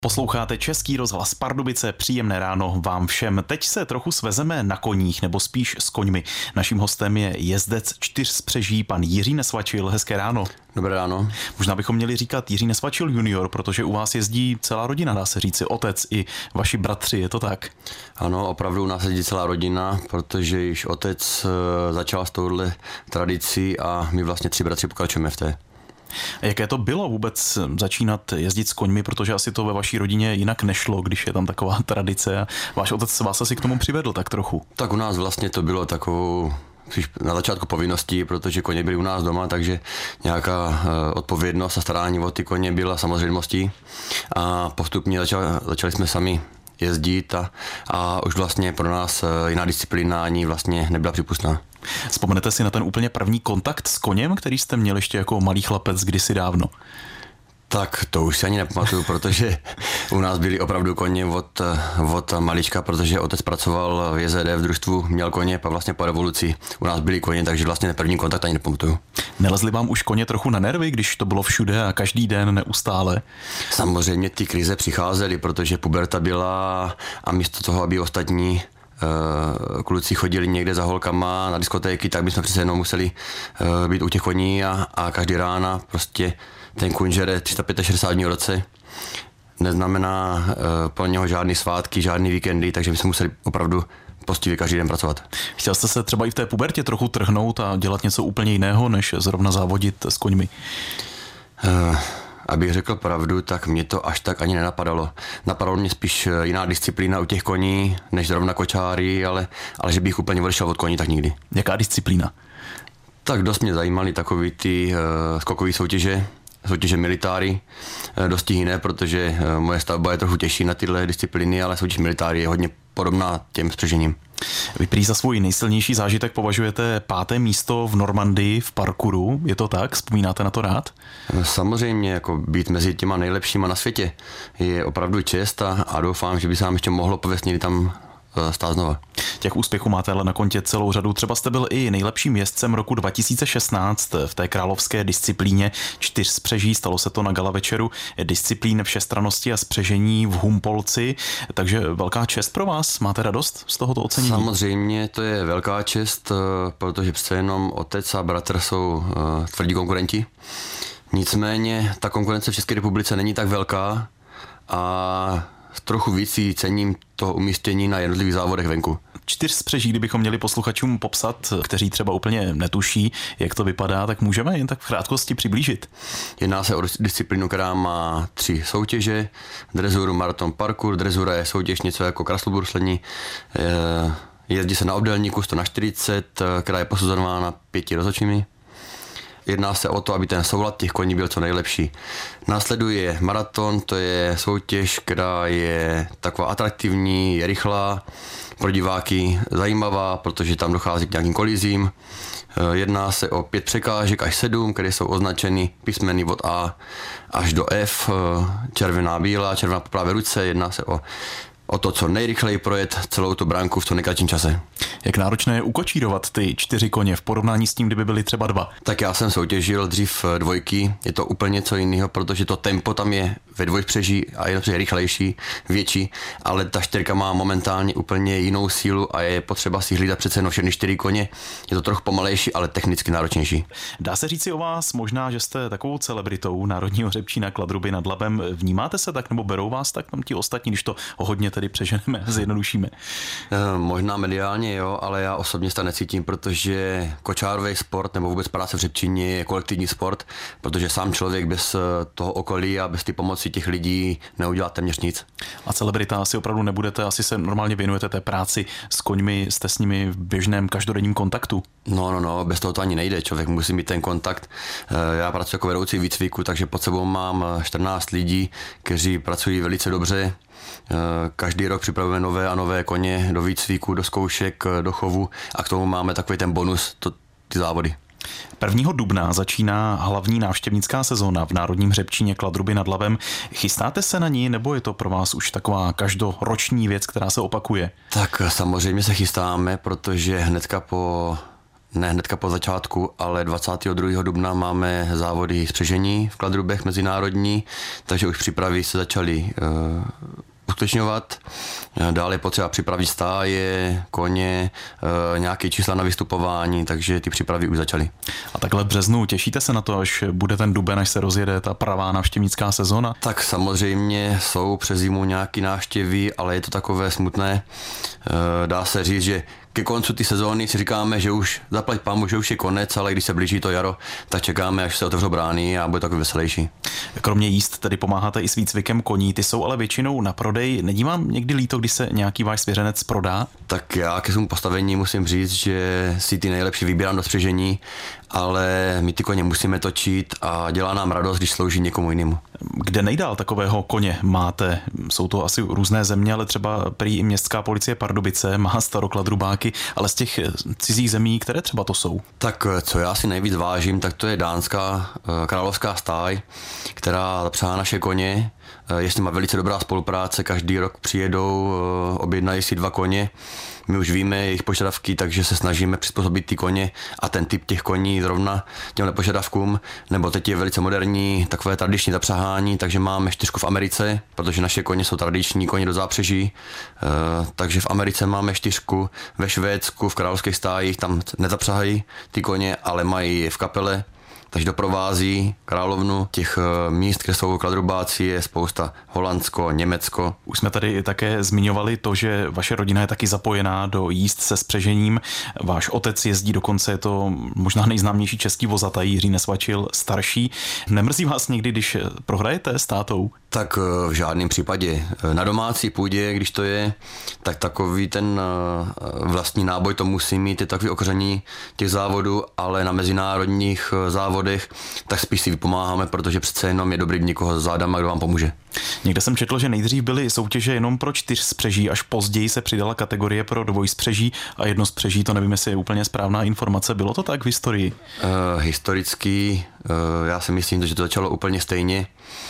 Posloucháte Český rozhlas Pardubice, příjemné ráno vám všem. Teď se trochu svezeme na koních, nebo spíš s koňmi. Naším hostem je jezdec 4spřeží, pan Jiří Nesvačil. Hezké ráno. Dobré ráno. Možná bychom měli říkat Jiří Nesvačil junior, protože u vás jezdí celá rodina, dá se říci, otec i vaši bratři, je to tak? Ano, opravdu u nás jezdí celá rodina, protože již otec začal s touhle tradicí a my vlastně 3 bratři pokračujeme v té. A jaké to bylo vůbec začínat jezdit s koňmi, protože asi to ve vaší rodině jinak nešlo, když je tam taková tradice a váš otec vás asi k tomu přivedl tak trochu. Tak u nás vlastně to bylo takovou na začátku povinností, protože koně byly u nás doma, takže nějaká odpovědnost a starání o ty koně byla samozřejmostí a postupně začali jsme sami jezdit a už vlastně pro nás jiná disciplína ani vlastně nebyla přípustná. Vzpomenete si na ten úplně první kontakt s koněm, který jste měl ještě jako malý chlapec kdysi dávno? Tak to už si ani nepamatuju, protože u nás byli opravdu koně od malička, protože otec pracoval v JZD v družstvu, měl koně, pak vlastně po revoluci u nás byli koně, takže vlastně ten první kontakt ani nepamatuju. Nelezli vám už koně trochu na nervy, když to bylo všude a každý den neustále? Samozřejmě ty krize přicházely, protože puberta byla a místo toho, aby ostatní kluci chodili někde za holkama na diskotéky, tak bychom přece jenom museli být u těch koní a každý rána prostě ten kuň žere 365 dní v roce. Neznamená pro něho žádný svátky, žádný víkendy, takže my jsme museli opravdu poctivě každý den pracovat. Chtěl jste se třeba i v té pubertě trochu trhnout a dělat něco úplně jiného, než zrovna závodit s koňmi? Abych řekl pravdu, tak mě to až tak ani nenapadalo. Napadalo mě spíš jiná disciplína u těch koní, než zrovna kočáry, ale že bych úplně odešel od koní, tak nikdy. Jaká disciplína? Tak dost mě zajímaly takový ty skokové soutěže militáry, dosti jiné, protože moje stavba je trochu těžší na tyhle disciplíny, ale soutěž militáry je hodně podobná těm spřežením. Vy prý za svůj nejsilnější zážitek považujete 5. místo v Normandii v parkouru, je to tak? Vzpomínáte na to rád? Samozřejmě, jako být mezi těma nejlepšíma na světě je opravdu čest a doufám, že by se nám ještě mohlo povést někdy tam stát znova. Těch úspěchů máte ale na kontě celou řadu. Třeba jste byl i nejlepším jezdcem roku 2016 v té královské disciplíně 4spřeží. Stalo se to na gala večeru disciplín všestrannosti a spřežení v Humpolci. Takže velká čest pro vás. Máte radost z tohoto ocenění? Samozřejmě to je velká čest, protože přece jenom otec a bratr jsou tvrdí konkurenti. Nicméně ta konkurence v České republice není tak velká a trochu víc si cením toho umístění na jednotlivých závodech venku. 4spřeží, kdybychom měli posluchačům popsat, kteří třeba úplně netuší, jak to vypadá, tak můžeme jen tak v krátkosti přiblížit. Jedná se o disciplínu, která má 3 soutěže. Drezuru, maraton, parkour. Drezura je soutěž něco jako kraslobruslení. Jezdí se na obdélníku 100/40, která je posuzována 5 rozhodčími. Jedná se o to, aby ten soulad těch koní byl co nejlepší. Následuje maraton, to je soutěž, která je taková atraktivní, je rychlá, pro diváky zajímavá, protože tam dochází k nějakým kolizím. Jedná se o 5 překážek až 7, které jsou označeny písmeny od A až do F, červená, bílá, červená po pravé ruce. Jedná se o to, co nejrychleji projet celou tu bránku v co nejkratším čase. Jak náročné je ukočírovat ty 4 koně v porovnání s tím, kdyby byly třeba 2? Tak já jsem soutěžil dřív 2, je to úplně něco jiného, protože to tempo tam je ve 2spřeží a je rychlejší, větší, ale ta 4 má momentálně úplně jinou sílu a je potřeba si hlídat přece jenom všechny 4 koně. Je to trochu pomalejší, ale technicky náročnější. Dá se říci o vás možná, že jste takovou celebritou Národního hřebčína Kladruby nad Labem. Vnímáte se tak nebo berou vás tak tam ti ostatní, když to hodně tedy přeženeme, zjednodušíme? Možná mediálně jo, ale já osobně se necítím, protože kočárový sport nebo vůbec práce v hřebčině je kolektivní sport, protože sám člověk bez toho okolí a bez té pomoci těch lidí neudělá téměř nic. A celebrita asi opravdu nebudete, asi se normálně věnujete té práci s koňmi, jste s nimi v běžném každodenním kontaktu? No, bez toho to ani nejde, člověk musí mít ten kontakt. Já pracuji jako vedoucí výcviku, takže pod sebou mám 14 lidí, kteří pracují velice dobře. Každý rok připravujeme nové a nové koně do výcviku, do zkoušek, do chovu a k tomu máme takový ten bonus, ty závody. 1. dubna začíná hlavní návštěvnická sezóna v Národním hřebčíně Kladruby nad Labem. Chystáte se na ní, nebo je to pro vás už taková každoroční věc, která se opakuje? Tak samozřejmě se chystáme, protože hnedka po ne hnedka po začátku, ale 22. dubna máme závody spřežení v Kladrubech mezinárodní, takže už přípravy se začaly uskutečňovat. Dále je potřeba připravit stáje, koně, nějaké čísla na vystupování, takže ty přípravy už začaly. A takhle v březnu těšíte se na to, až bude ten duben, až se rozjede ta pravá návštěvnická sezóna? Tak samozřejmě jsou přes zimu nějaké návštěvy, ale je to takové smutné. Dá se říct, že ke koncu ty sezóny si říkáme, že už zaplať pánbůh, že už je konec, ale když se blíží to jaro, tak čekáme, až se otevřou brány a bude takový veselější. Kromě jízd tedy pomáháte i s výcvikem koní, ty jsou ale většinou na prodej. Není vám někdy líto, když se nějaký váš svěřenec prodá? Tak já ke svému postavení musím říct, že si ty nejlepší vybírám do spřežení, ale my ty koně musíme točit a dělá nám radost, když slouží někomu jinému. Kde nejdál takového koně máte? Jsou to asi různé země, ale třeba prý i městská policie Pardubice má starokladrubáky, ale z těch cizích zemí, které třeba to jsou? Tak co já si nejvíc vážím, tak to je dánská královská stáj, která zapřáhá naše koně. Jestli má velice dobrá spolupráce, každý rok přijedou, objednají si 2 koně. My už víme jejich požadavky, takže se snažíme přizpůsobit ty koně a ten typ těch koní zrovna těmhle požadavkům. Nebo teď je velice moderní, takové tradiční zapřahání, takže máme 4 v Americe, protože naše koně jsou tradiční koně do zápřeží. Takže v Americe máme 4, ve Švédsku, v královských stájích, tam nezapřahají ty koně, ale mají v kapele. Takže doprovází královnu. Těch míst, kde jsou kladrubáci, je spousta. Holandsko, Německo. Už jsme tady také zmiňovali to, že vaše rodina je taky zapojená do jízd se spřežením. Váš otec jezdí dokonce, je to možná nejznámější český vozataj Jiří Nesvačil starší. Nemrzí vás někdy, když prohrajete s tátou? Tak v žádném případě. Na domácí půdě, když to je, tak takový ten vlastní náboj to musí mít, je takový okoření těch závodů, ale na mezinárodních závodech tak spíš si vypomáháme, protože přece jenom je dobrý někoho za zádama, kdo vám pomůže. Někde jsem četl, že nejdřív byly soutěže jenom pro 4 spřeží, až později se přidala kategorie pro 2 spřeží a 1 spřeží, to nevím, jestli je úplně správná informace. Bylo to tak v historii? Historicky, já si myslím, že to začalo úplně stejně.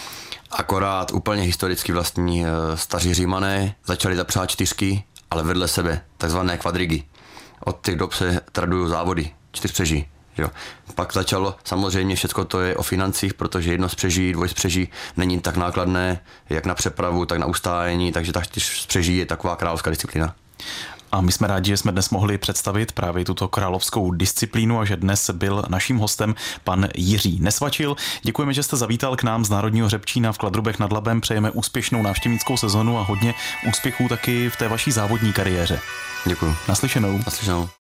Akorát úplně historicky vlastní staří Římané začali zapřát 4, ale vedle sebe, takzvané kvadrigy. Od těch dob se tradují závody, 4 spřeží. Jo. Pak začalo, samozřejmě všechno to je o financích, protože 1 spřeží, 2 spřeží není tak nákladné, jak na přepravu, tak na ustájení, takže ta 4 spřeží je taková královská disciplína. A my jsme rádi, že jsme dnes mohli představit právě tuto královskou disciplínu a že dnes byl naším hostem pan Jiří Nesvačil. Děkujeme, že jste zavítal k nám z Národního Hřebčína v Kladrubech nad Labem. Přejeme úspěšnou návštěvnickou sezonu a hodně úspěchů taky v té vaší závodní kariéře. Děkuju. Naslyšenou. Naslyšenou.